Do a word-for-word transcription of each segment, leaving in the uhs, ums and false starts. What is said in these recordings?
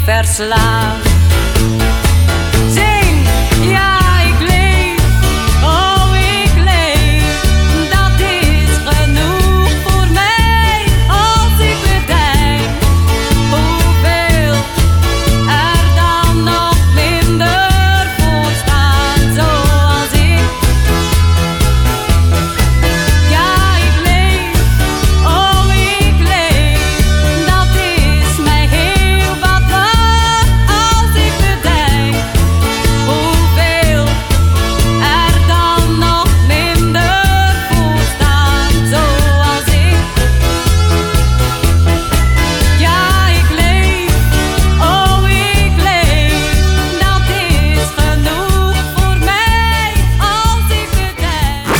verslaafd. Zing, ja ik leef, oh ik leef, dat is genoeg voor mij. Als ik bedenk hoeveel er dan nog minder voor staan, zoals ik. Ja ik leef, oh ik leef, dat is mij heel wat waard. Als ik bedenk hoeveel er dan nog minder voor staan, zoals ik. Ja ik leef, oh ik leef, dat is genoeg voor mij. Als ik bedenk.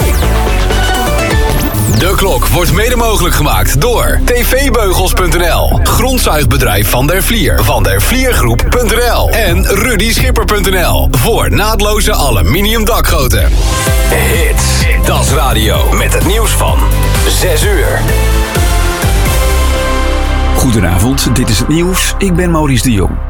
De klok wordt mede mogelijk gemaakt door t v beugels punt n l, grondzuigbedrijf Van der Vlier, van der vliergroep punt n l en rudy schipper punt n l voor naadloze aluminium dakgoten. Hits, Das Radio met het nieuws van zes uur. Goedenavond, dit is het nieuws. Ik ben Maurice de Jong.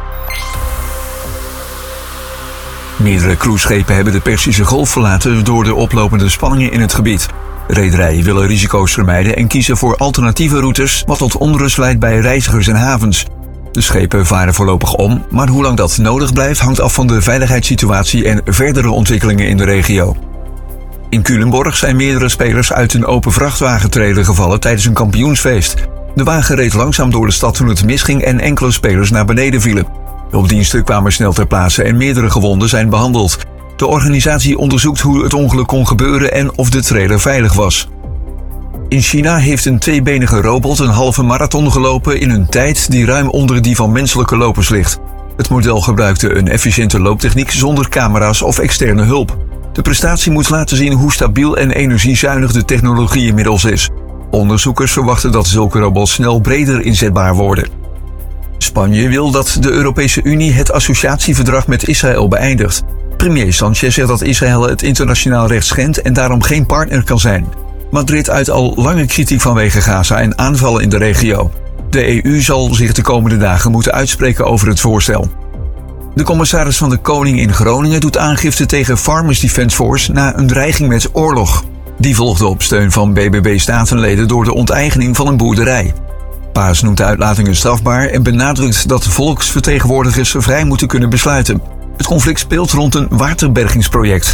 Meerdere cruiseschepen hebben de Perzische Golf verlaten door de oplopende spanningen in het gebied. Rederijen willen risico's vermijden en kiezen voor alternatieve routes, wat tot onrust leidt bij reizigers en havens. De schepen varen voorlopig om, maar hoe lang dat nodig blijft hangt af van de veiligheidssituatie en verdere ontwikkelingen in de regio. In Culemborg zijn meerdere spelers uit een open vrachtwagentrailer gevallen tijdens een kampioensfeest. De wagen reed langzaam door de stad toen het misging en enkele spelers naar beneden vielen. Hulpdiensten kwamen snel ter plaatse en meerdere gewonden zijn behandeld. De organisatie onderzoekt hoe het ongeluk kon gebeuren en of de trailer veilig was. In China heeft een tweebenige robot een halve marathon gelopen in een tijd die ruim onder die van menselijke lopers ligt. Het model gebruikte een efficiënte looptechniek zonder camera's of externe hulp. De prestatie moet laten zien hoe stabiel en energiezuinig de technologie inmiddels is. Onderzoekers verwachten dat zulke robots snel breder inzetbaar worden. Spanje wil dat de Europese Unie het associatieverdrag met Israël beëindigt. Premier Sanchez zegt dat Israël het internationaal recht schendt en daarom geen partner kan zijn. Madrid uit al lange kritiek vanwege Gaza en aanvallen in de regio. De E U zal zich de komende dagen moeten uitspreken over het voorstel. De commissaris van de Koning in Groningen doet aangifte tegen Farmers Defence Force na een dreiging met oorlog. Die volgde op steun van B B B-statenleden door de onteigening van een boerderij. Paas noemt de uitlatingen strafbaar en benadrukt dat volksvertegenwoordigers vrij moeten kunnen besluiten. Het conflict speelt rond een waterbergingsproject.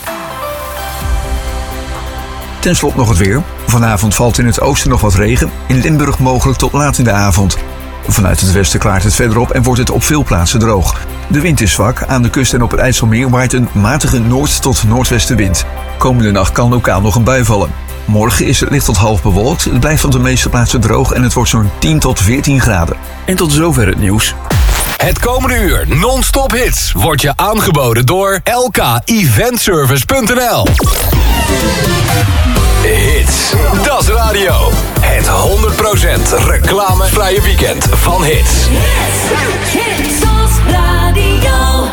Ten slotte nog het weer. Vanavond valt in het oosten nog wat regen, in Limburg mogelijk tot laat in de avond. Vanuit het westen klaart het verder op en wordt het op veel plaatsen droog. De wind is zwak, aan de kust en op het IJsselmeer waait een matige noord- tot noordwestenwind. Komende nacht kan lokaal nog een bui vallen. Morgen is het licht tot half bewolkt, het blijft op de meeste plaatsen droog en het wordt zo'n tien tot veertien graden. En tot zover het nieuws. Het komende uur non-stop hits wordt je aangeboden door l k event service punt n l. Hits, Das Radio. Het honderd procent reclamevrije weekend van hits. Hits, Das Radio.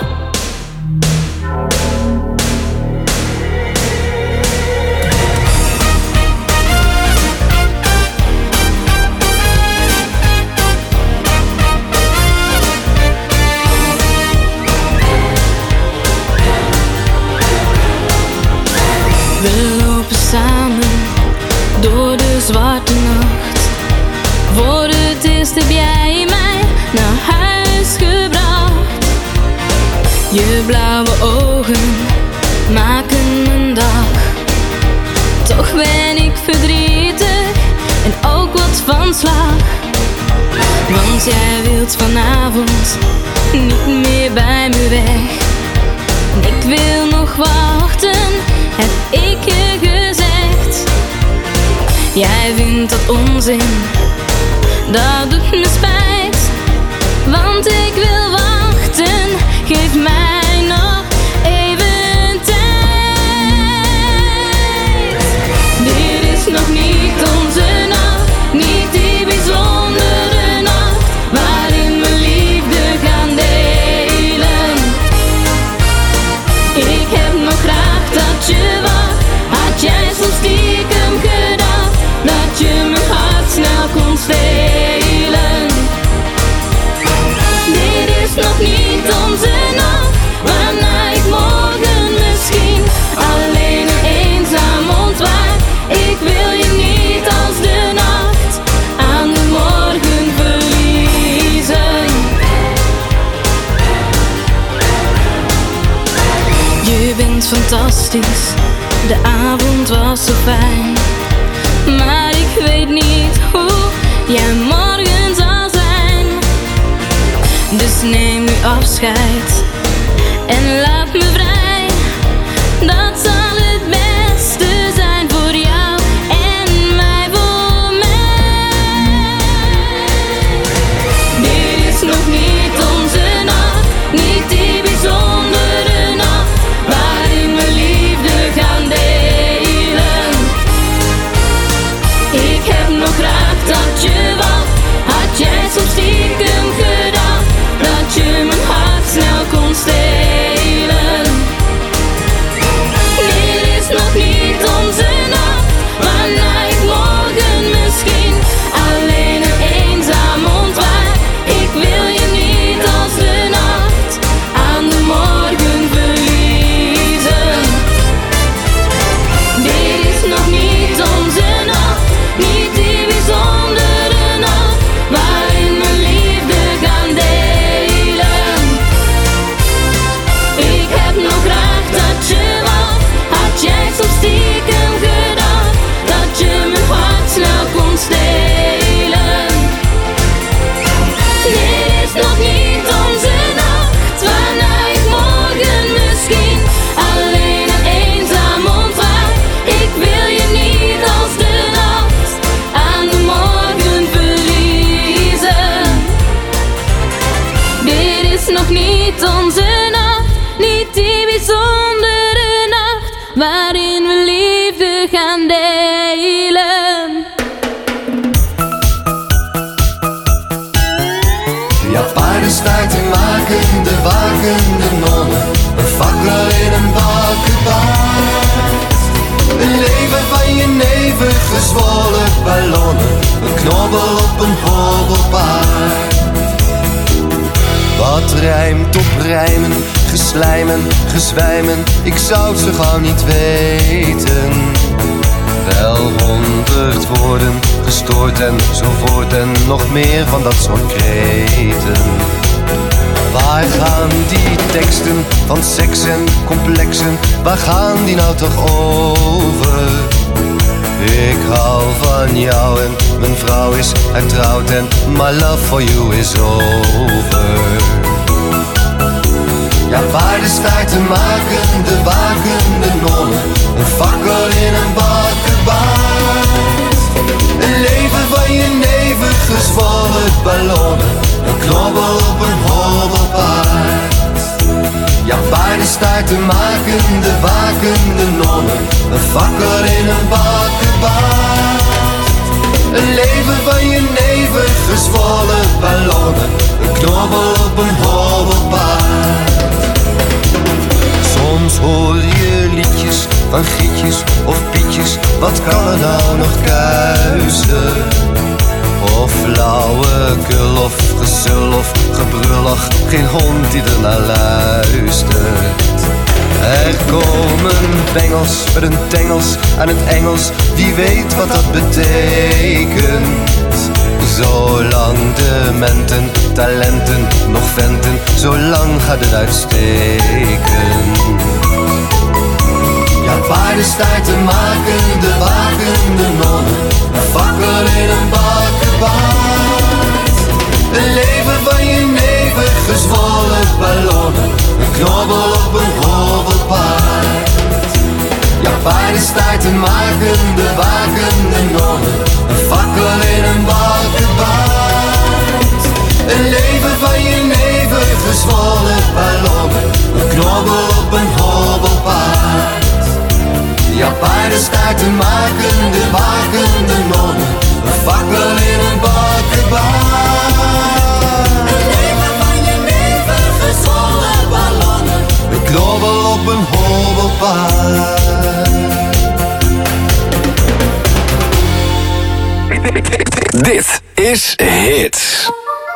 We lopen samen door de zwarte nacht. Voor het eerst heb jij mij naar huis gebracht. Je blauwe ogen maken mijn dag. Toch ben ik verdrietig en ook wat van slag. Want jij wilt vanavond niet meer bij me weg. En ik wil nog wachten, heb ik je gezegd. Jij vindt dat onzin, dat doet me spijt. Want ik wil wachten, geef mij nog even tijd. Dit is nog niet onze nacht, niet die bijzondere nacht waarin we liefde gaan delen. Ik heb nog graag dat je wacht. Had jij soms stiekem gedacht dat je mijn hart snel kon stelen? fantastisch, de avond was zo fijn. Maar ik weet niet hoe jij morgen zal zijn. Dus neem nu afscheid en laat me vrij. Dat zal het beste zijn voor jou en mij, voor mij. Dit is nog niet onze nacht, niet die bijzondere nacht waarin we liefde gaan delen. Ik heb nog graag dat je wacht, had jij soms stiekem gedacht dat je mijn hart snel kon stelen. Dit is nog niet onze nacht, waarna ik morgen misschien alleen en eenzaam ontwaak. Ik wil je niet als de nacht aan de morgen verliezen. Dit is nog niet onze nacht, niet die bijzondere nacht waarin we liefde gaan delen. Ik heb nog graag dat je wacht, had jij soms stiekem gedacht dat je mijn hart snel kon stelen. Dit is nog niet onze nacht, waarna ik morgen misschien alleen en eenzaam ontwaak. Ik wil je niet als de nacht aan de morgen verliezen. Dit is nog niet onze nacht, niet die bijzondere nacht waarin we liefde gaan delen. Ja, paardenstaarten maken de wakende nonnen, een fakkel in een bakkenbaard. Een leven van je neven, gezwollen ballonnen, een knobbel op een hobbelpaard. Wat rijmt op rijmen, geslijmen, gezwijmen, ik zou het zo gauw niet weten. Wel honderd woorden, gestoord en zo voort en nog meer van dat soort kreten. Waar gaan die teksten van seks en complexen, waar gaan die nou toch over? Ik hou van jou en mijn vrouw is hertrouwd en my love for you is over. Ja, paardenstaarten maken de wakende nonnen, een fakkel in een bakkenbaard. Een leven van je neven, gezwollen ballonnen, een knobbel op een hobbelpaard. Ja, paardenstaarten maken de wakende nonnen, een fakkel in een bakkenbaard. Een leven van je neven, gezwollen ballonnen, een knobbel op een hobbelpaard. Soms hoor je liedjes van Gietjes of Pietjes, wat kan er nou nog kuisen? Of flauwekul of gezul of gebrul, ach, geen hond die er naar luistert. Er komen bengels met een tengels aan het Engels, wie weet wat dat betekent. Zolang de menten, talenten, nog venten, zolang gaat het uitsteken. Ja, paardenstaarten maken de wakende nonnen, een fakkel in een bakkenbaard. Een leven van je neven, gezwollen ballonnen, een knobbel op een hobbelpaard. Ja, paardenstaarten maken de wakende nonnen, een fakkel in een bakkenbaard. Een leven van je neven, gezwollen ballonnen, een knobbel op een hobbelpaard. Ja, paardenstaarten maken de wakende nonnen, een fakkel in een bakkenbaard. Een leven van je neven, gezwollen ballonnen, een knobbel op een hobbelpaard. Dit is Hits.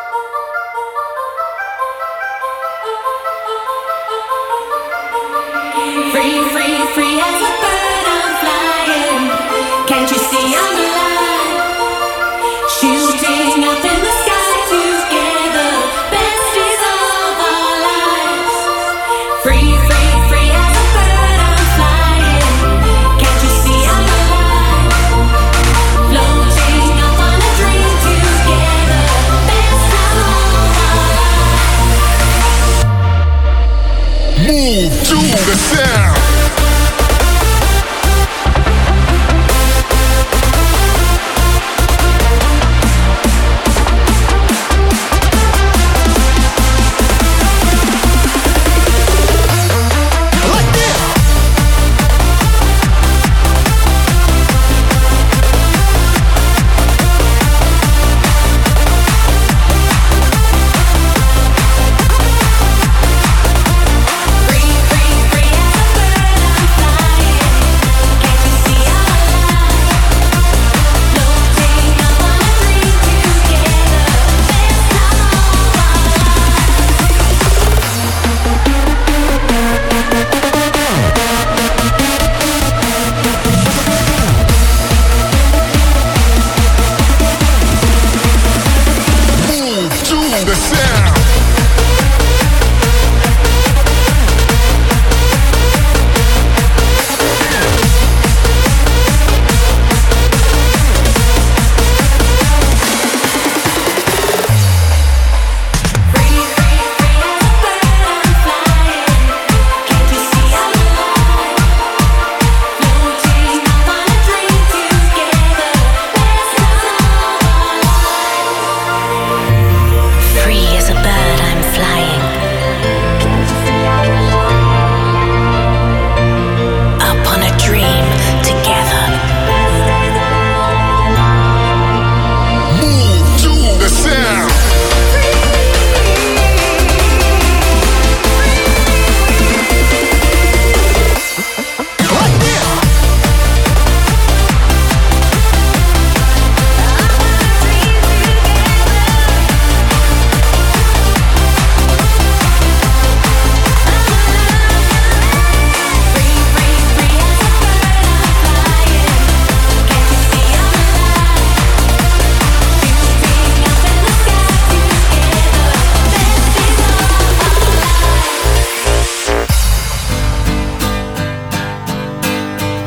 Free, free, free as a bird I'm flying. Can't you see I'm alive? Shooting up in the sky together, besties of our lives. Free, free, free as a bird I'm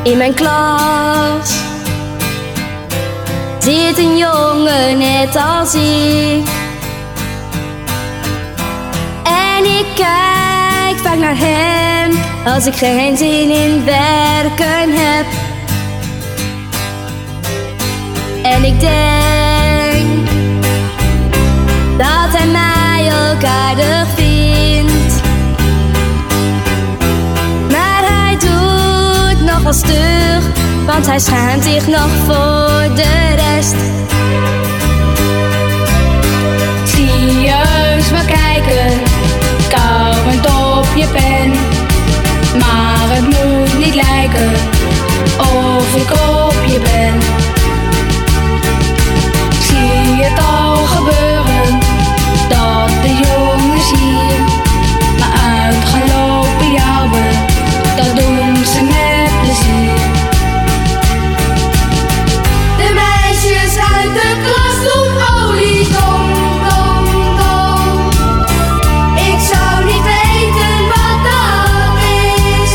In mijn klas zit een jongen net als ik. En ik kijk vaak naar hem als ik geen zin in werken heb. En ik denk dat hij mij ook aardig vindt. Maar hij doet nogal stug, want hij schaamt zich nog voor de rest. Serieus maar kijken, kauwend op je pen. Maar het moet niet lijken of ik op je ben. Zie het al gebeuren, dat de jongens hier maar uit gaan lopen jouwen. Dat doen ze met plezier. De meisjes uit de klas doen oliedom, dom, dom. Ik zou niet weten wat dat is.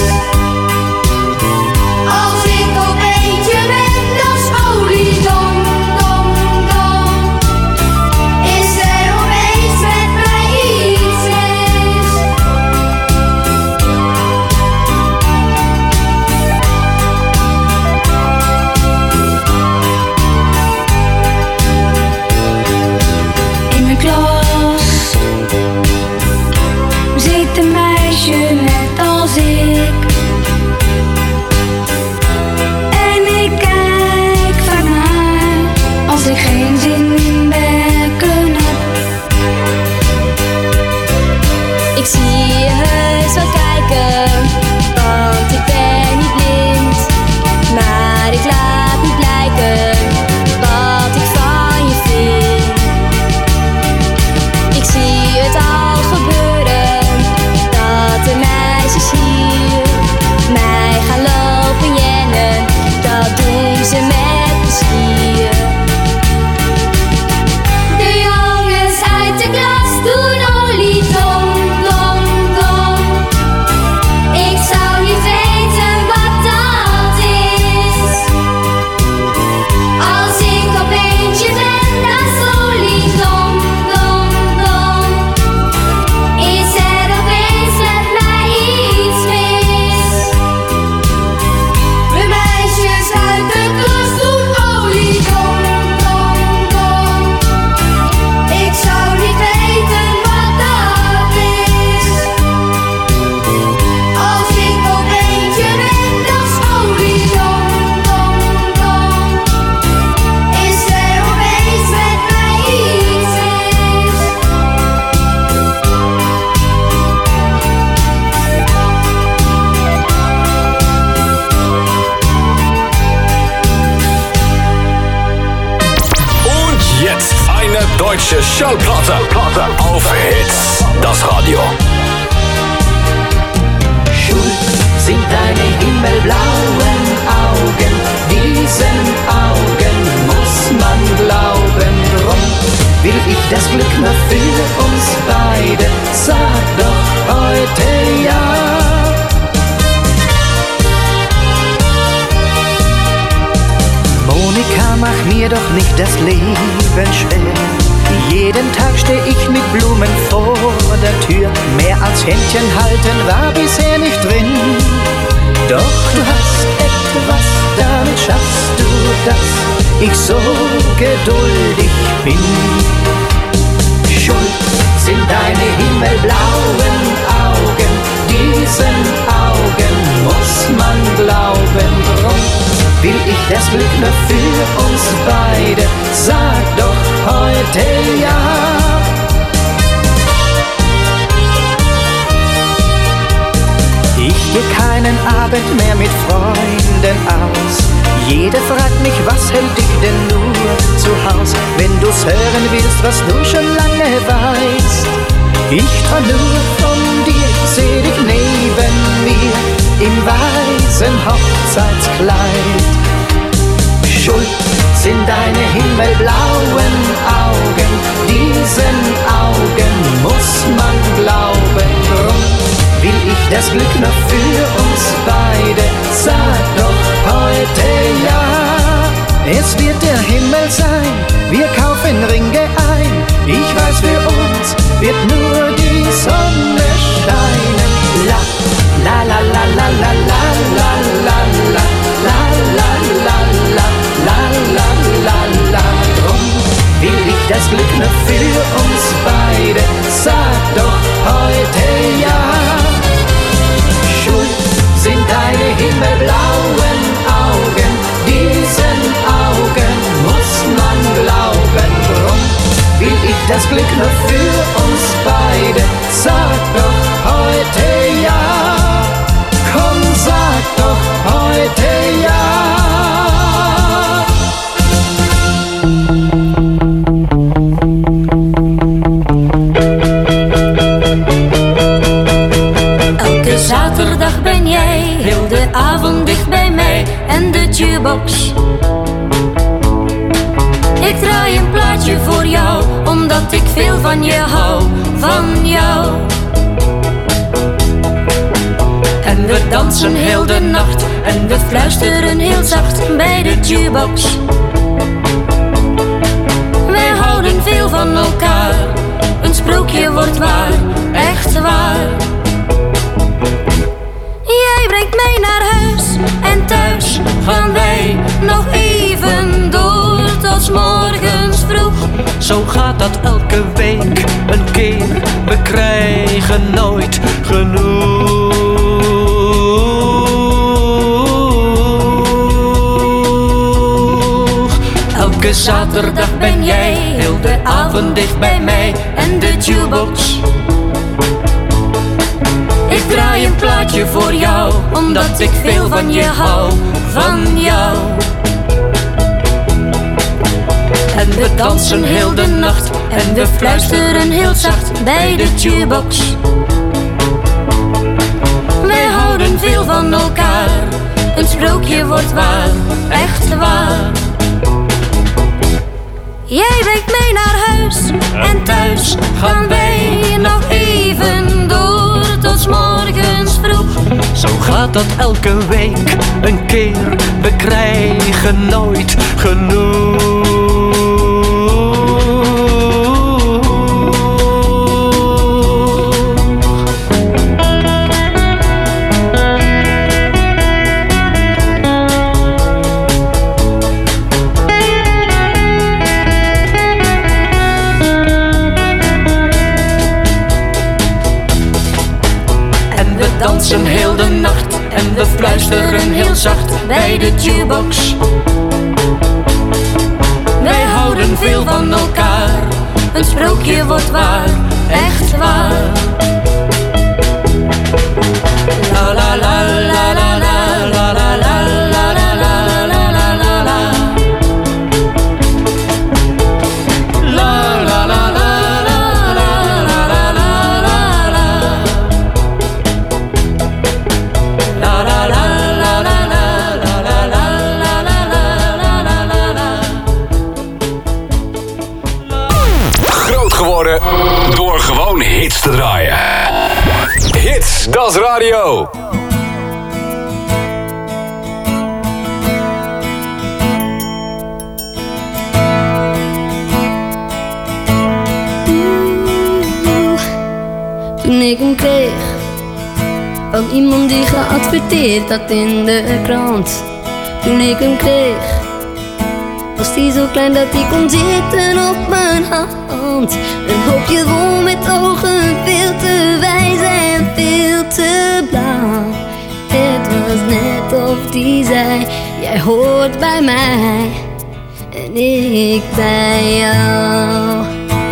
Als ik op eentje ben, dat is oliedom, dom, dom. Is er opeens met mij iets mis? In mijn klas zit een meisje net als ik. En ik kijk vaak naar haar als ik geen zin in werken heb. Ik zie je heus wel kijken, want ik ben niet blind. Maar ik laat niet blijken wat ik van je vind. Ik zie het al gebeuren, dat de meisjes hier mij gaan lopen jennen. Dat doen ze met plezier. De jongens uit de klas doen oliedom, dom, dom. Ik zou niet weten wat dat is. Als ik op eentje ben, dat is oliedom, dom, dom. Is er opeens met mij iets mis? De meisjes uit de klas doen oliedom, dom, dom. Ik zou niet weten wat dat is. Als ik op eentje ben, dat is oliedom, dom, dom. Is er opeens met mij iets mis? Und jetzt eine deutsche Schallplatte auf Hits, das Radio. Schuld sind deine himmelblauen Augen, diesen Augen muss man glauben. Drum will ich das Glück nur für uns beide, sag doch heute ja. Monika, mach mir doch nicht das Leben schwer. Jeden Tag steh ich mit Blumen vor der Tür. Mehr als Händchen halten war bisher nicht drin. Doch du hast etwas, damit schaffst du, dass ich so geduldig bin. Schuld sind deine himmelblauen Augen, diesen Augen muss man glauben. Drum will ich das Glück nur für uns beide, sag doch heute ja. Ich geh keinen Abend mehr mit Freunden aus. Jeder fragt mich, was hält dich denn nur zu Haus? Wenn du's hören willst, was du schon lange weißt. Ich träum nur von dir, seh dich neben mir im weißen Hochzeitskleid. Schuld sind deine himmelblauen Augen, diesen Augen muss man glauben. Drum will ich das Glück noch für uns beide, sag doch den Ring geh ein. Ich weiß, für uns wird nur die Sonne scheinen. La, la, la, la, la, la, la, la, la, la, la, la, la, la, la, la, la, la. Drum will ich das Glück nur für uns beide. Sag doch heute ja. Schuld sind deine himmelblauen Augen. Diesen Augen muss man glauben. Drum will ich das Glück nur für uns beide. Sag doch heute ja. Komm, sag doch heute ja. Elke zaterdag ben jij heel de avond dicht bij mij en de jukebox. Ik draai een plaatje voor jou, omdat ik veel van je hou, van jou. En we dansen heel de nacht en we fluisteren heel zacht bij de jukebox. Wij houden veel van elkaar, een sprookje wordt waar, echt waar. Jij brengt mij naar huis en thuis gaan wij nog even door tot 's morgens vroeg. Zo gaat dat elke week een keer, we krijgen nooit genoeg. Elke zaterdag ben jij heel de avond dicht bij mij en de jukebox. Ik draai een plaatje voor jou, omdat ik veel van je hou, van jou. En we dansen heel de nacht en we fluisteren heel zacht bij de jukebox. Wij houden veel van elkaar, een sprookje wordt waar, echt waar. Jij brengt mij naar huis en thuis gaan wij nog even door tot 's morgens vroeg. Zo gaat dat elke week een keer, we krijgen nooit genoeg. Dansen heel de nacht en we fluisteren heel zacht bij de jukebox. Wij houden veel van elkaar, een sprookje wordt waar, echt waar. La la la la la la la la la la la la la la la la. La la la la la la la la la la. La la la la la la la la la la la la. Groot geworden door gewoon hits te draaien. Hits, dat is radio. Toen ik hem kreeg van iemand die geadverteerd had in de krant. Toen ik hem kreeg was hij zo klein dat hij kon zitten op mijn hand. Een hoopje vol met ogen, veel te wijs en veel te blauw. Het was net of die zei, jij hoort bij mij en ik bij jou.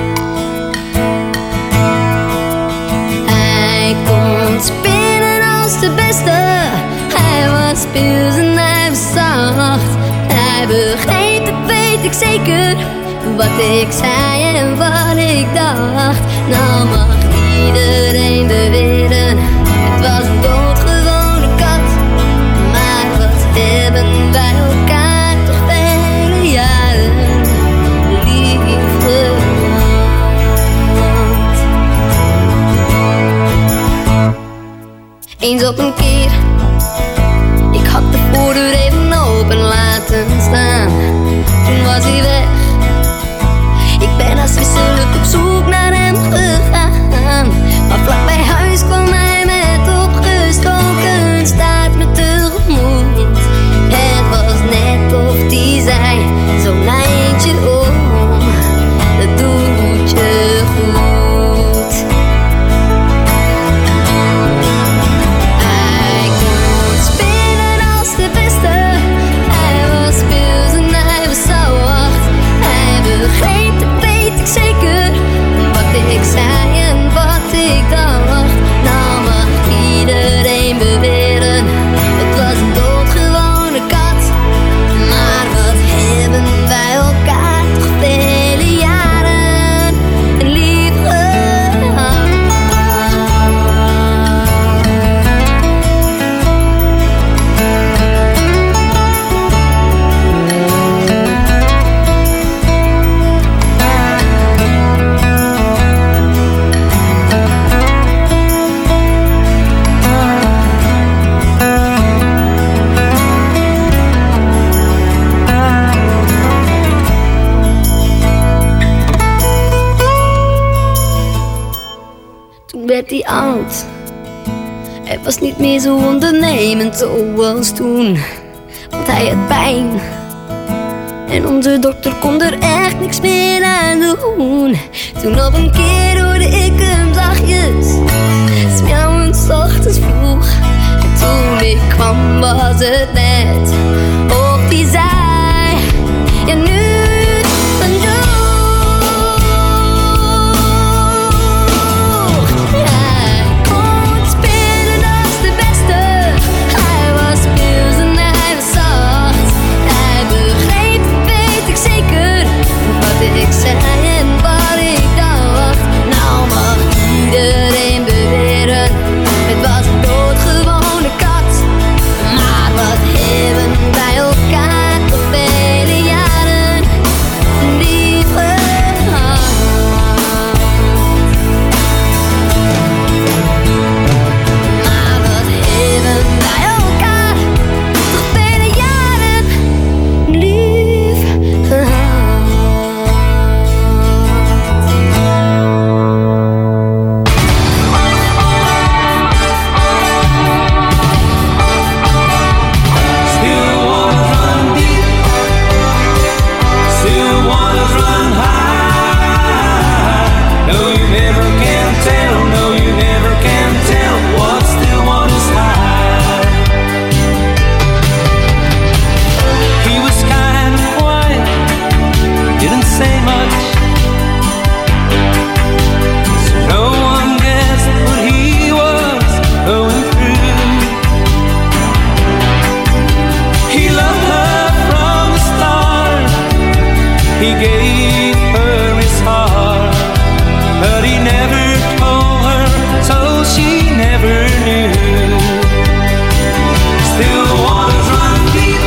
Hij kon spinnen als de beste, hij was speels en hij was zacht. Hij begreep, dat weet ik zeker, wat ik zei en wat ik dacht. Nou mag iedereen beweren, het was een doodgewone kat. Maar wat hebben wij elkaar toch vele jaren lief gehad. Eens op een keer, ik had de voordeur even open laten staan. Toen was hij weg, ik werd hij oud. Hij was niet meer zo ondernemend zoals toen, want hij had pijn. En onze dokter kon er echt niks meer aan doen. Toen op een keer hoorde ik hem zachtjes smjauwen 's ochtends vroeg. En toen ik kwam was het net of die zei: ja, nu genoeg. Hij kon spelen als de beste. Hij was speels en hij was zacht. Hij begreep, weet ik zeker, wat ik zei en wat ik dacht. Nou mag iedereen beweren, het was een doodgewone kat. Maar wat hebben wij elkaar toch vele jaren lief gehad. Maar wat hebben wij elkaar toch vele jaren lief gehad. Still waters run deep, still waters run high. No, you never can tell, no, you never can tell what still waters high. He was kind of quiet, didn't say much, so no one guessed what he was going through. He loved her from the start. He gave her his heart, but he never told her, so she never knew. Still waters run deep,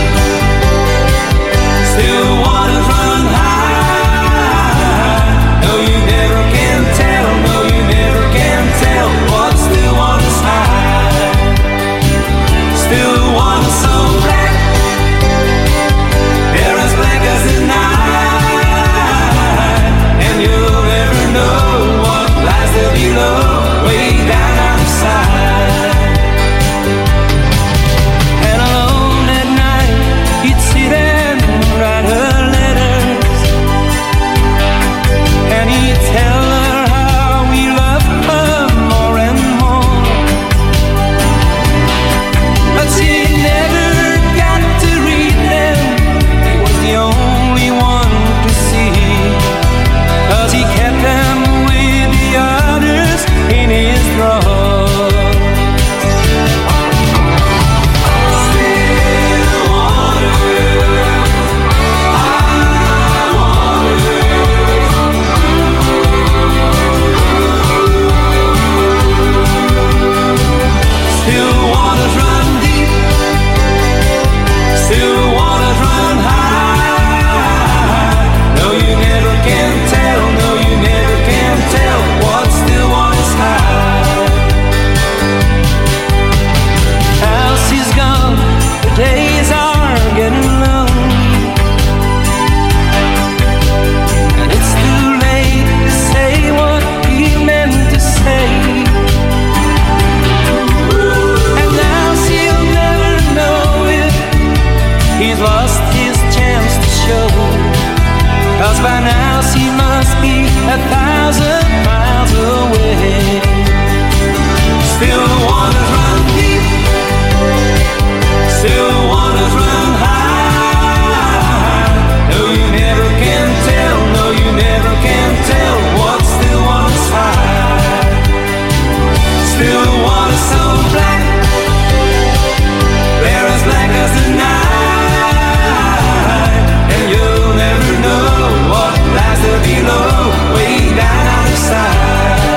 still waters run high. No, you never can tell, no, you never can tell what still waters high. Still waters so black, they're as black as the night. And you'll never know what lies there below, way down outside. And alone at night, he'd sit and write her letters, and he'd tell her how he loved her more and more. But she never got to read them. He was the only one to see, 'cause he kept them with the others in his drawer. Still waters, high waters. Still waters run deep, still waters run high. No, you never can tell, no, you never can tell what still waters high. House is gone, the days are getting lonely, and it's too late to say what he meant to say. And now she'll never know it, he's lost his chance to show, 'cause by now she must be a thousand miles away. Still waters run deep, still waters run high. No, you never can tell, no, you never can tell what still waters high. Still waters so black, they're as black as the night. And you'll never know what lies there below, way down outside.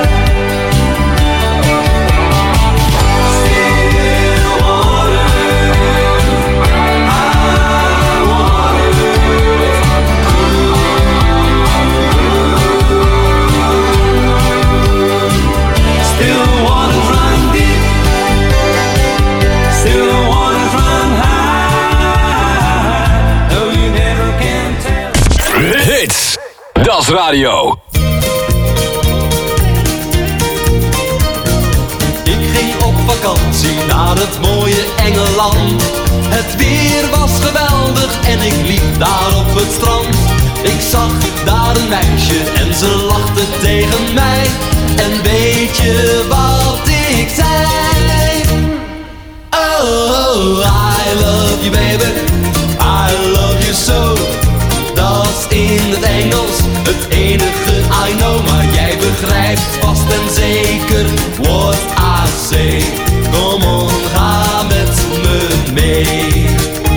Still waters, high waters. Still waters run deep, still waters run high. No, you never can tell. Hits, Das Radio. vakantie naar het mooie Engeland. Het weer was geweldig en ik liep daar op het strand. Ik zag daar een meisje en ze lachte tegen mij. En weet je wat ik zei? Oh, I love you baby, I love you so. Dat is in het Engels het enige I know. Maar jij begrijpt vast en zeker what I say. Kom on, ga met me mee.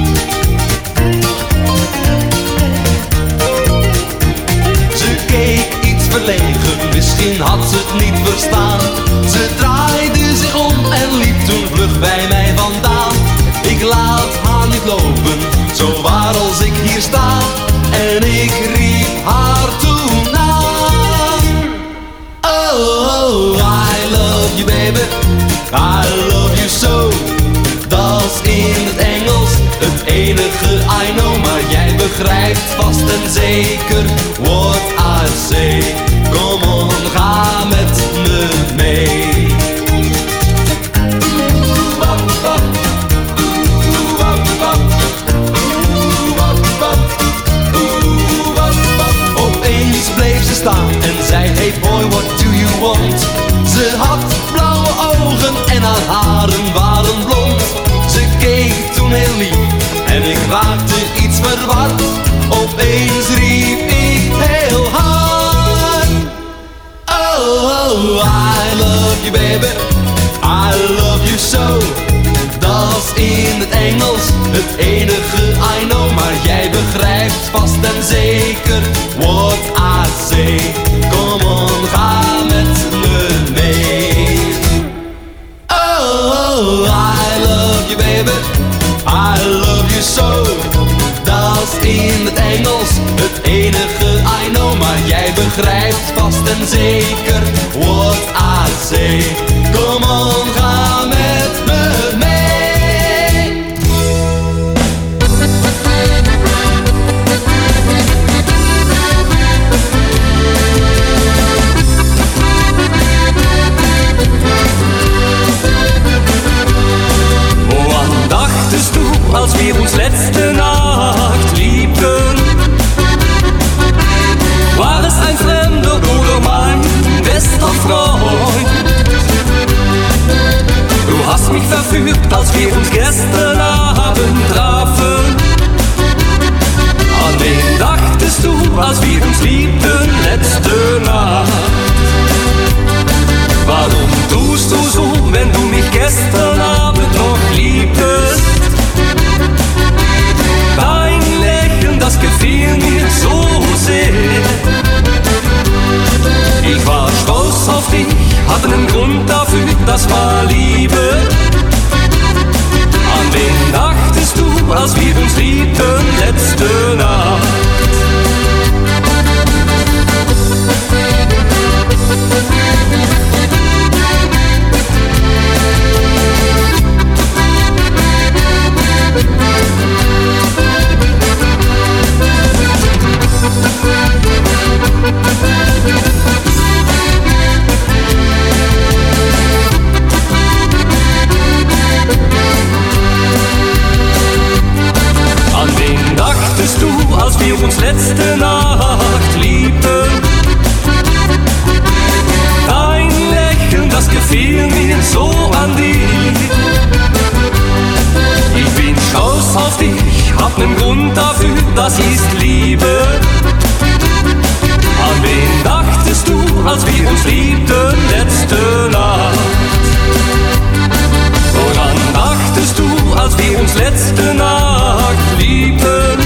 Ze keek iets verlegen, misschien had ze het niet verstaan. Ze draaide zich om en liep toen vlug bij mij vandaan. Ik laat haar niet lopen, zo waar als ik hier sta. En ik riep haar toen aan. Oh, I love you baby, I love you so. Dat is in het Engels het enige I know. Maar jij begrijpt vast en zeker what I say. Kom on, ga met me mee. Opeens bleef ze staan en zei, hey boy, what do you want? Ze had blauwe ogen en haar haren waren blond. Ze keek toen heel lief en ik raakte iets verward. Opeens riep ik heel hard. Oh, I love you baby, I love you so. Dat is in het Engels het enige I know. Maar jij begrijpt vast en zeker what I say. Kom on, ga met me mee. Oh, I love you baby, I love you so. Dat is in het Engels het enige I know. Maar jij begrijpt vast en zeker what I say. Kom on, ga met me mee. Als we ons letzte Nacht liebten, war es ein Fremder oder mein bester Freund. Du hast mich verführt, als wir uns gestern Abend trafen. An wen dachtest du, als wir uns liebten letzte Nacht? Warum tust du so, wenn du mich gestern Abend noch liebtest? Dein Lächeln, das gefiel mir so sehr. Ich war stolz auf dich, hatte einen Grund dafür, das war Liebe. An wen dachtest du, als wir uns liebten letzte Nacht? An wen dachtest du, als wir uns letzte Nacht liebten? Dein Lächeln, das gefiel mir so an dich. Ich bin stolz auf dich, hab nen Grund dafür, das ist Liebe. An wen dachtest du, als wir uns liebten letzte Nacht? Woran dachtest du, als wir uns letzte Nacht liebten?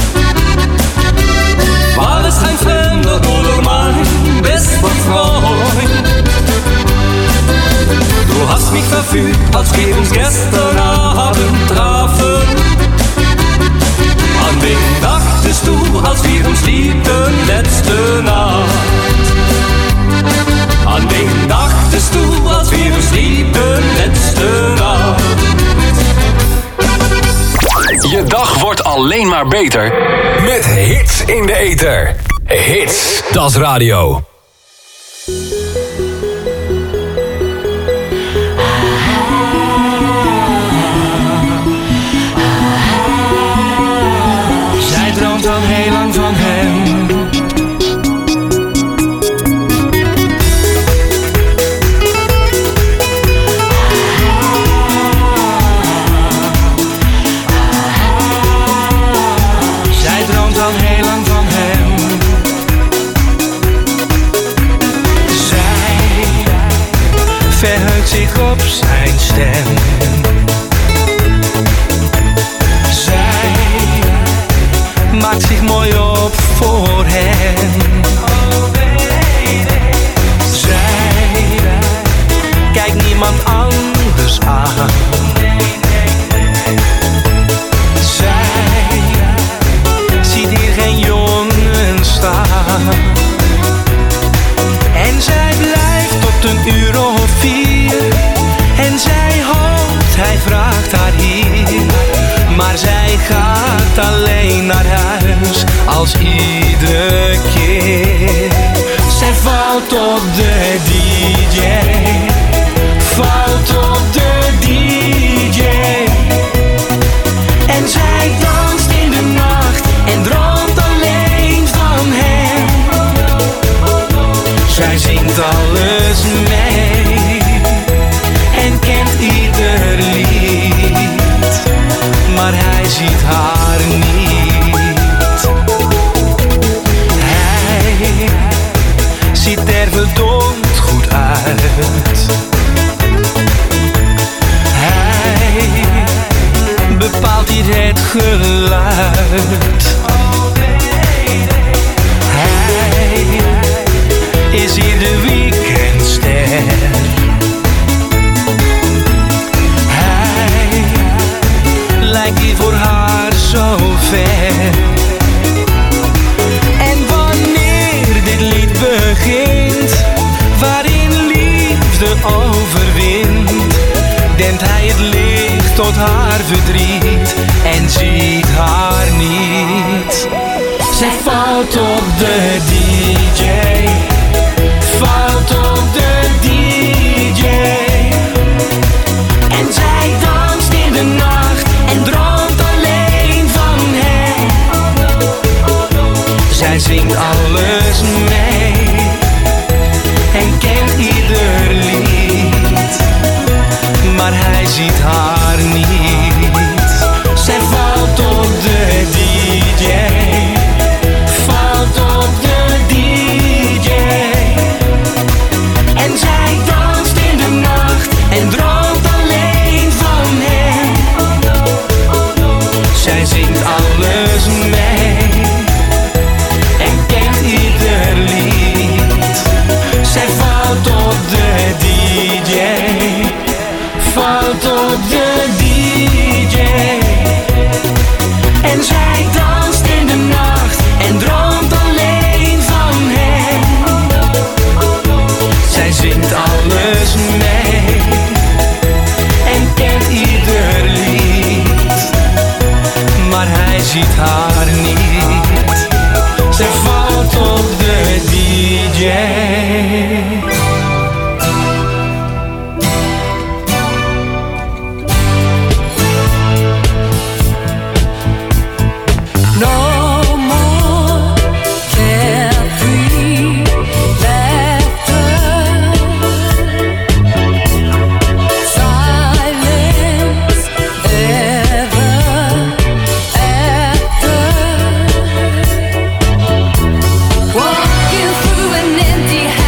War es ein Fremder oder mein bester Freund? Du hast mich verführt, als wir uns gestern Abend trafen. An wen dachtest du, als wir uns liebten letzte Nacht? An wen dachtest du, als wir uns liebten letzte Nacht? Je dag wordt alleen maar beter met hits in de ether. Hits, dat is radio. I zich op zijn stem. Zij maakt zich mooi op voor hem. Zij kijkt niemand anders aan. Zij ziet hier geen jongen staan. En zij blijft tot een uur of vier. En zij hoopt, hij vraagt haar hier. Maar zij gaat alleen naar huis als iedere keer. Zij valt op de D J. Valt op de D J. En zij danst in de nacht en droomt alleen van hem. Zij zingt alles mee en kent ieder lied, maar hij ziet haar niet. Hij ziet er verdomd goed uit. Hij bepaalt hier het geluid. Hij is hier de weekendster. Hij lijkt hier voor haar zo ver. En wanneer dit lied begint, waarin liefde overwint, dempt hij het licht tot haar verdriet en ziet haar niet. Zij valt op de D J. Valt op de D J. En zij danst in de nacht en droomt alleen van hem. Zij zingt alles mee en kent ieder lied, maar hij ziet haar niet. Zij valt op de D J. Valt op de D J. En zij danst in de nacht en droomt alleen van hem. Zij zingt alles mee en kent ieder lied. Zij valt op de D J. Valt op de D J. En zij danst in de nacht en droomt alleen van hem. Zij zingt alles mee en kent ieder lied, maar hij ziet haar niet. Zij valt op de D J. Walking through an empty house.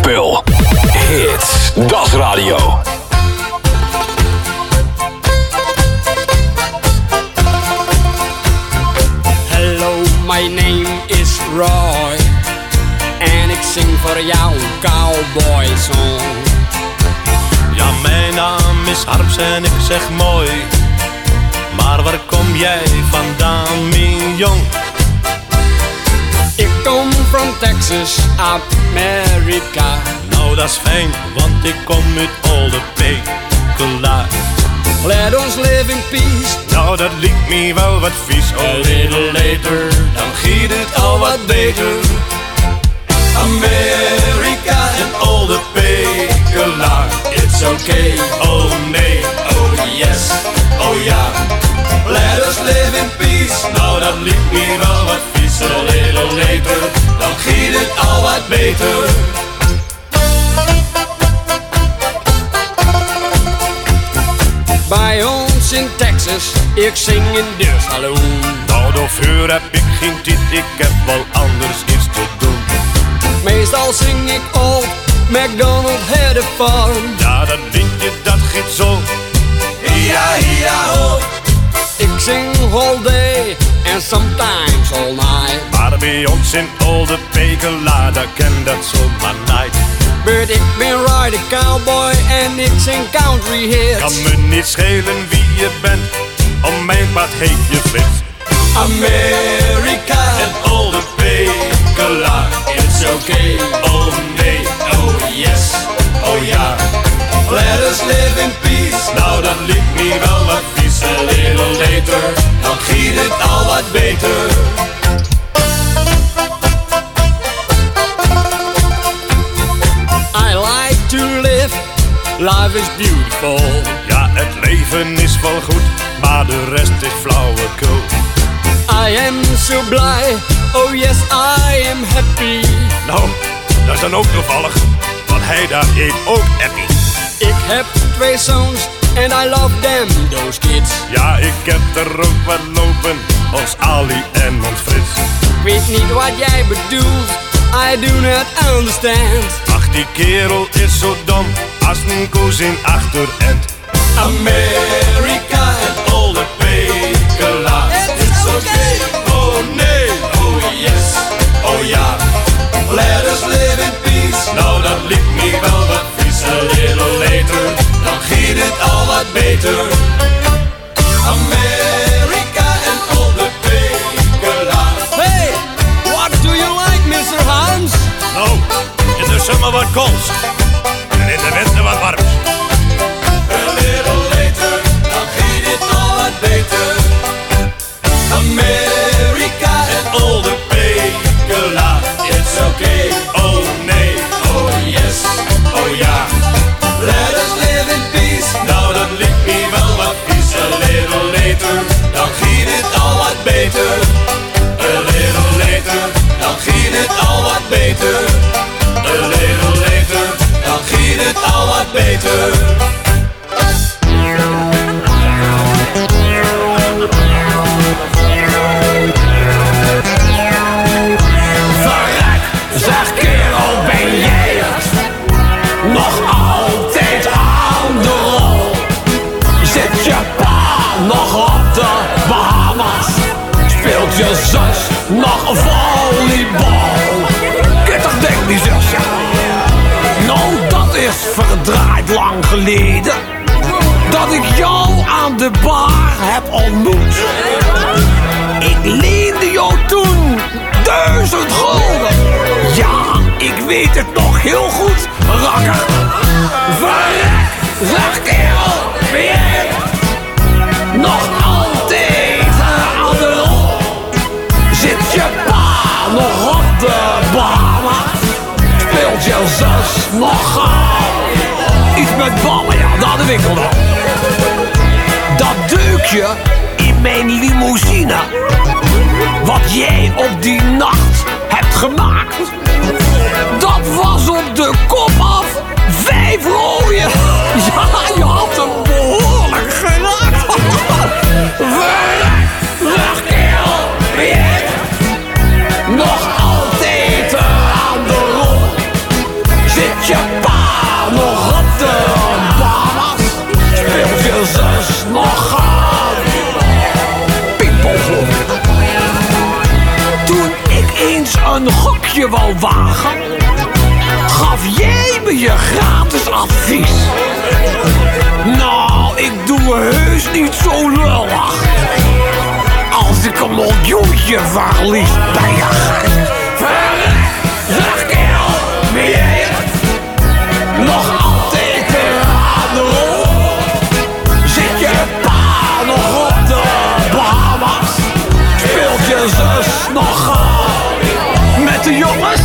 spul. Hits, Das Radio. Hello, my name is Roy. En ik zing voor jou een cowboy song. Ja, mijn naam is Harps en ik zeg mooi. Maar waar kom jij vandaan, mijn jong? Ik kom from Texas, Amerika. Nou, dat is fijn, want ik kom uit Olde Pekela. Let ons live in peace. Nou, dat liet me wel wat vies. A little later, dan giet het al wat beter. Amerika en Olde Pekela. It's okay. Oh nee, oh yes, oh ja. Let us live in peace. Nou, dat liet me wel wat vies. A little later, dan giet het al wat beter. Bij ons in Texas, ik zing in de saloon. Nou, daarvoor heb ik geen tijd, ik heb wel anders iets te doen. Meestal zing ik Old MacDonald had a farm. Ja, dat liedje, dat giet zo. Ja, ja, ho. Ik zing all day and sometimes all night. Maar bij ons in Olde Pekela, daar ken dat zomaar night. But ik ben ride a cowboy en ik zing country hits. Kan me niet schelen wie je bent, om mijn pad heet je Frits. Amerika en Olde Pekela. It's okay. Oh nee, oh yes, oh ja. Let us live in peace. Nou, dat liet me wel wat vies. A little later, dan giet het al wat beter. I like to live, life is beautiful. Ja, het leven is wel goed, maar de rest is flauwekul. I am so blij, oh yes, I am happy. Nou, dat is dan ook toevallig, want hij daar eet ook happy. Ik heb twee zoons and I love them, those kids. Ja, ik heb er ook wat lopen, ons Ali en ons Frits. Ik weet niet wat jij bedoelt, I do not understand. Ach, die kerel is zo dom, als een koes in achterend. Amerika en Olde Pekela. It's okay. Oh nee, oh yes, oh ja. Let us live in peace. Nou, dat liet me wel wat vies. A little later, dan giet het al wat beter. Amerika en Olde Pekela. Hey, what do you like, mister Hans? Nou, in de zomer wat kools en in de winter wat warms. A little later, dan giet het al wat beter. Amerika en Olde Pekela. It's okay. Oh nee, oh yes, oh ja. Let us live in peace. Nou, dat liet me wel wat vies. A little later, dan giet het al wat beter. A little later, dan giet het al wat beter. A little later, dan giet het al wat beter. Verrek, zeg kerel, ben jij het? Nog altijd aan de rol? Zit je pa nog op de Bahamas? Speelt je zus nog volleybal? Kut, dat denkt die zus, ja. Nou, dat is verdraaid lang geleden dat ik jou aan de bar heb ontmoet. Ik leende jou toen duizend gulden. Ja, ik weet het nog heel goed, rakker. Verrek, zeg kerel, ben jij het? Nog altijd aan de rol? Zit je pa nog op de Bahamas? Speelt je zus nog gauw? Iets met ballen, ja, naar de winkel dan. Dat deukje in mijn limousine, wat jij op die nacht hebt gemaakt, dat was op de kop af vijf rooien. Ja, je had hem behoorlijk geraakt. Verrek, zeg kerel, ben jij nog altijd aan de rol? Zit Zit je pa nog op de Bahamas? Speelt je zus nog aan pingpongvloer? Toen ik eens een gokje wou wagen, gaf jij me je gratis advies. Nou, ik doe heus niet zo lullig als ik een miljoentje verlies bij je geit. Verrek, zeg kerel, wie heeft nog altijd aan de rol? Zit je pa nog op de Bahamas? Speelt je zus nog uh, met de jongens?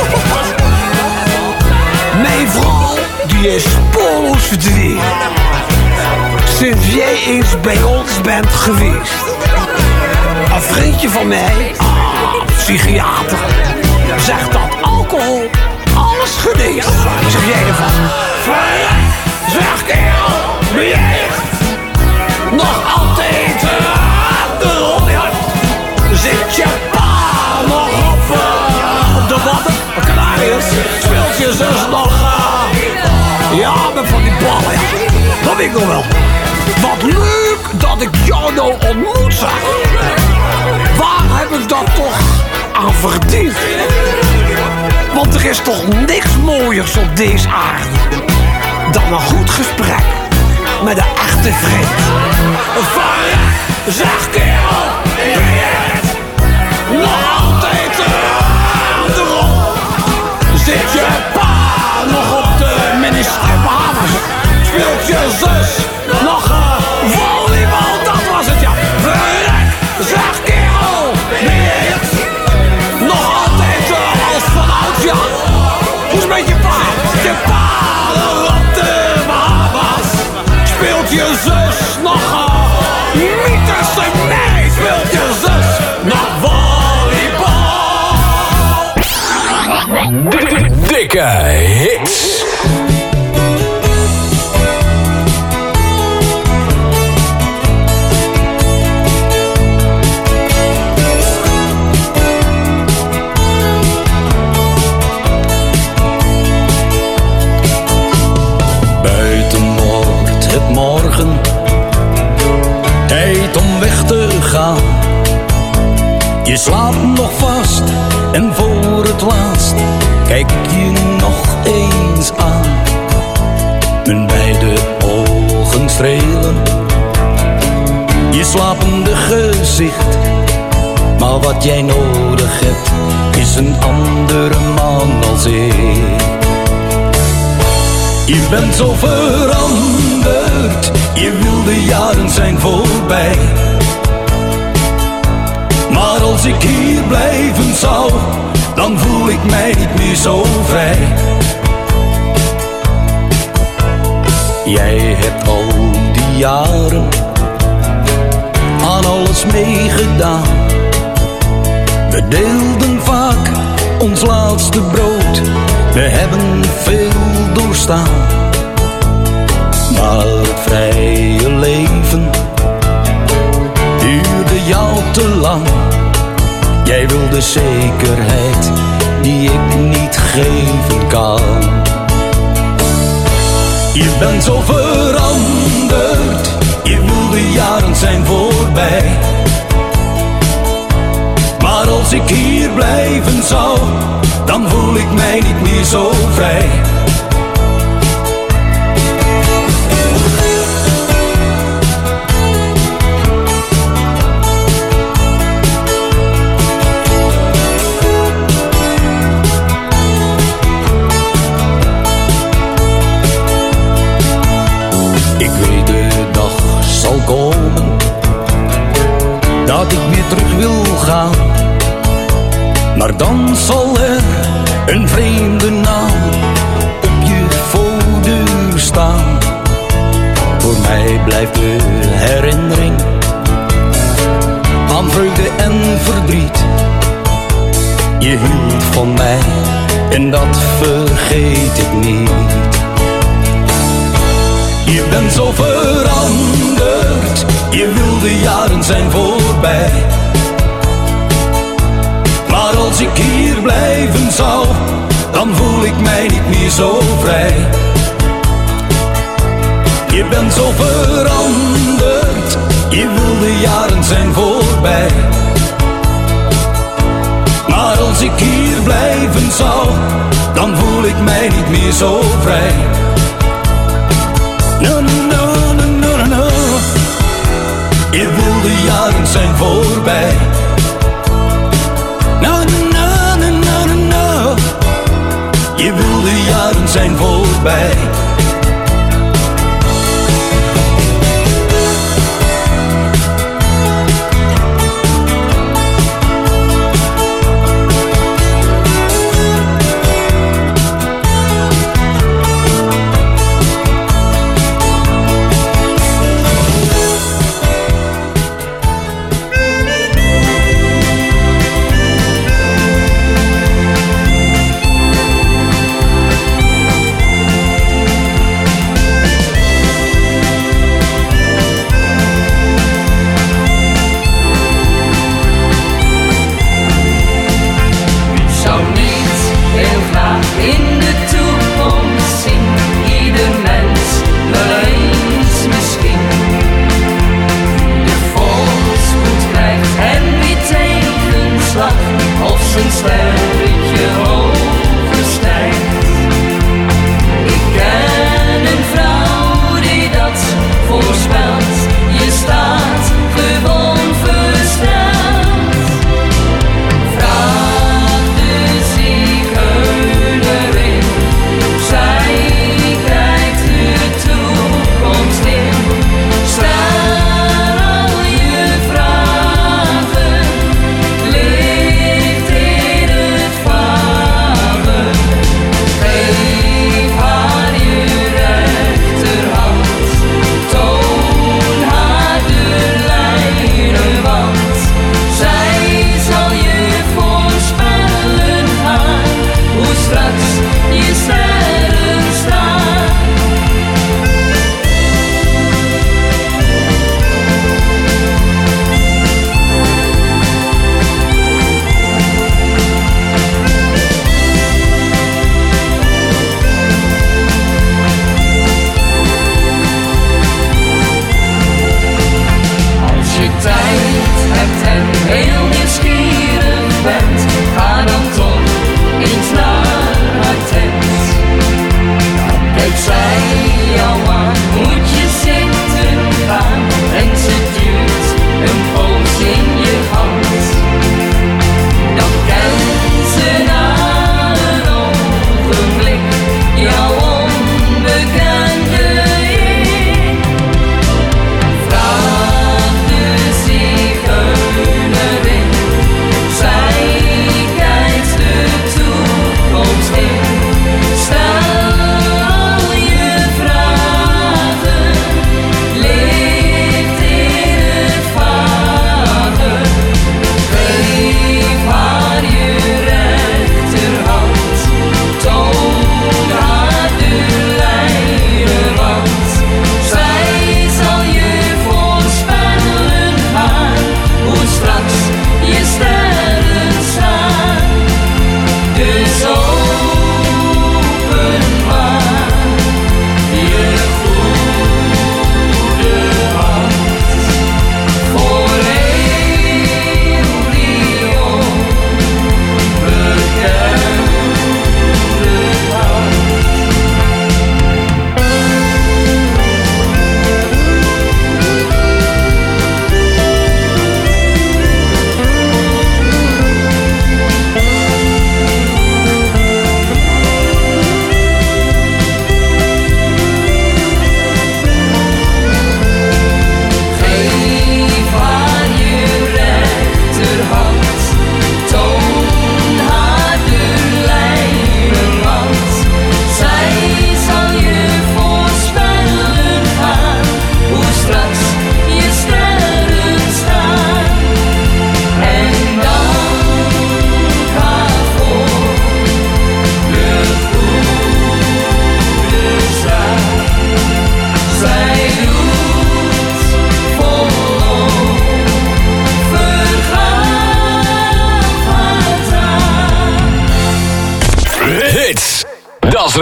Mijn vrouw, die is spoorloos verdwenen sinds jij eens bij ons bent geweest. Een vriendje van mij, ah, psychiater, zegt dat alcohol alles geneest. Zeg jij ervan? Verrek, zeg kerel, wie heeft nog altijd aan de rol? Ja. Zit je pa nog op uh, de wadden? Canariërs, speelt je zus nog? Uh, ja, met van die ballen, ja. Dat weet ik nog wel. Wat leuk dat ik jou nou ontmoet zag. Waar heb ik dat toch aan verdiend? Want er is toch niks mooiers op deze aarde dan een goed gesprek met een echte vriend. Verrek, zeg kerel, wie heeft nog altijd aan de rol? Zit je pa nog op de ministerie Bahamas? Speelt je zus nog een volleybal? Dat was het, ja. Verrek, zeg kerel, wie heeft nog altijd uh, als van oud, ja. Hoe is het met je pa? Je pa nog op de Bahamas? Speelt je zus nog een uh, mythische meid? Speelt je zus nog volleybal? Dikke hits. Morgen, tijd om weg te gaan. Je slaapt nog vast en voor het laatst kijk je nog eens aan. Mijn beide ogen strelen je slapende gezicht. Maar wat jij nodig hebt is een andere man als ik. Je bent zo veranderd, je wilde jaren zijn voorbij. Maar als ik hier blijven zou, dan voel ik mij niet meer zo vrij. Jij hebt al die jaren aan alles meegedaan. We deelden vaak ons laatste brood, we hebben veel doorstaan. Maar het vrije leven duurde jou te lang. Jij wilde zekerheid die ik niet geven kan. Je bent zo veranderd, je wilde jaren zijn voorbij. Maar als ik hier blijven zou, dan voel ik mij niet meer zo vrij. Ik weet de dag zal komen dat ik weer terug wil gaan. Maar dan zal er een vreemde naam op je voordeur staan. Voor mij blijft de herinnering aan vreugde en verdriet. Je hield van mij en dat vergeet ik niet. Je bent zo veranderd, je wilde jaren zijn voorbij. Maar als ik hier blijven zou, dan voel ik mij niet meer zo vrij. Je bent zo veranderd, je wilde jaren zijn voorbij. Maar als ik hier blijven zou, dan voel ik mij niet meer zo vrij. No, no, no, no, no, no. Je wilde jaren zijn voorbij. No, no, no, no, no, no. Je wilde jaren zijn voorbij.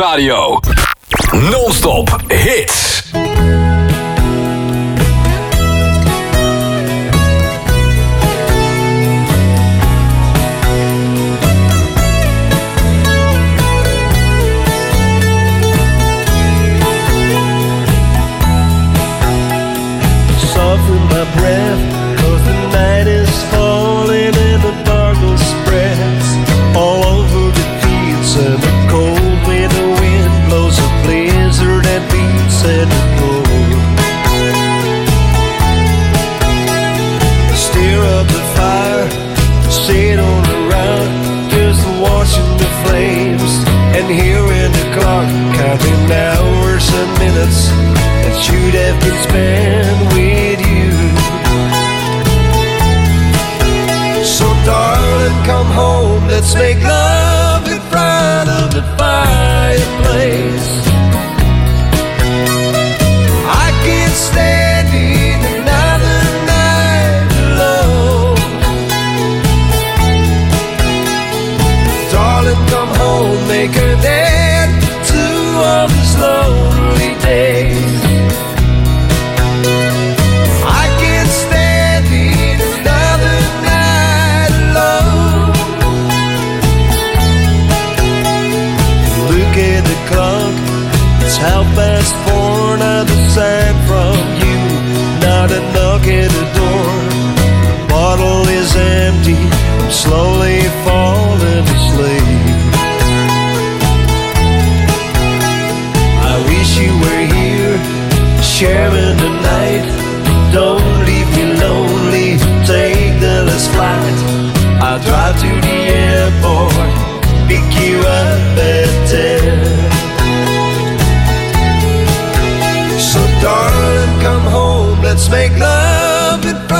Nieuwsradio. Non-stop hits. Soften my breath, 'cause the night is falling and the darkness spreads all over the fields, and the cold winter wind blows a blizzard and beats at the door. Stir up the fire, sit on the rock, just watching the flames, and hearing the clock counting hours and minutes that should have been spent with you. So darling, come home, let's make love in front of the fireplace. I can't stand it another night alone. Darling, come home, make an end to all these lonely days. I can't stand it another night alone. Look at the clock, it's half past four, not a sign from you, not a knock at the door. The bottle is empty, I'm slowly falling asleep. I wish you were here, sharing the night. Don't leave me lonely, take the last flight. I'll drive to the airport, pick you up at ten. So darling, come home, let's make love in